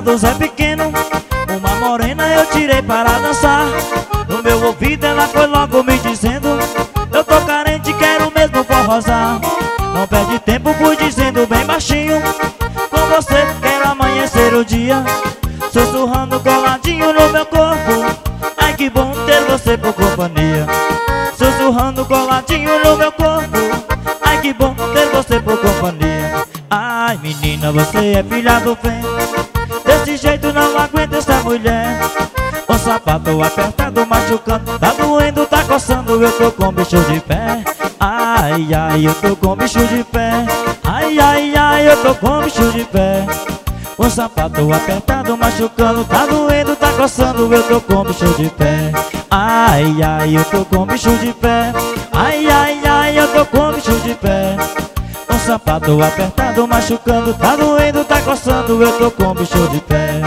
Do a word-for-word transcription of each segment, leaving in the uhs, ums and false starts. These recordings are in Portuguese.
do Zé Pequeno, uma morena eu tirei para dançar. No meu ouvido ela foi logo me dizendo: eu tô carente, quero mesmo forrosar. Não perde tempo, fui dizendo bem baixinho: com você quero amanhecer o dia. Sussurrando coladinho no meu corpo: ai que bom ter você por companhia. Sussurrando coladinho no meu corpo: ai que bom ter você por companhia. Ai menina, você é filha do vento, desse jeito não aguento essa mulher. O sapato apertado machucando, tá doendo, tá coçando, eu tô com bicho de pé. Ai, ai, eu tô com bicho de pé. Ai, ai, ai, eu tô com bicho de pé. O sapato apertado machucando, tá doendo, tá coçando, eu tô com bicho de pé. Ai, ai, eu tô com bicho de pé. Ai, ai, ai, eu tô com bicho de pé. O sapato apertado machucando, tá doendo, tá coçando, eu tô com bicho de pé.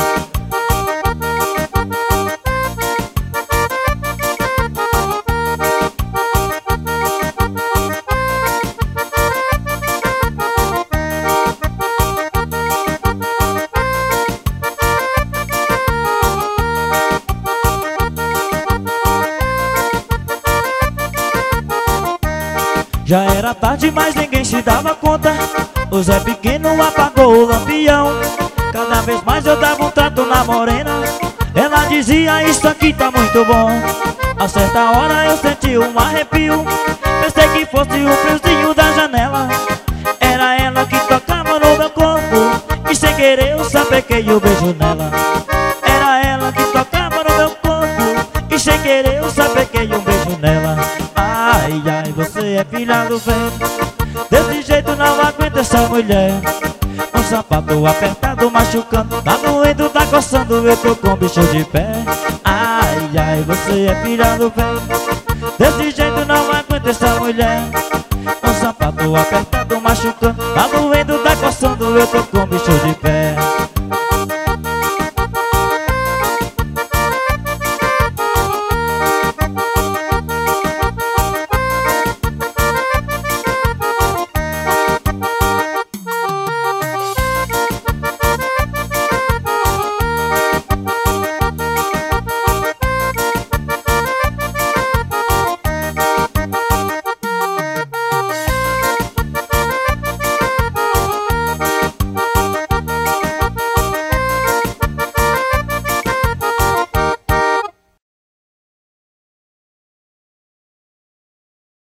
Já era tarde, mas ninguém se dava conta. O Zé Pequeno apagou o lampião. Cada vez mais eu dava um trato na morena. Ela dizia: isso aqui tá muito bom. A certa hora eu senti um arrepio. Pensei que fosse o friozinho da janela. Era ela que tocava no meu corpo, e sem querer eu sapequei o beijo nela. Era ela que tocava no meu corpo, e sem querer eu sapequei um beijo nela. Ai, ai, você é filha do vento, desse jeito não aguento essa mulher. Um sapato apertado machucando, tá doendo, tá coçando, eu tô com bicho de pé. Ai, ai, você é filha do vento, desse jeito não aguento essa mulher. Um sapato apertado machucando, tá doendo, tá coçando, eu tô com bicho de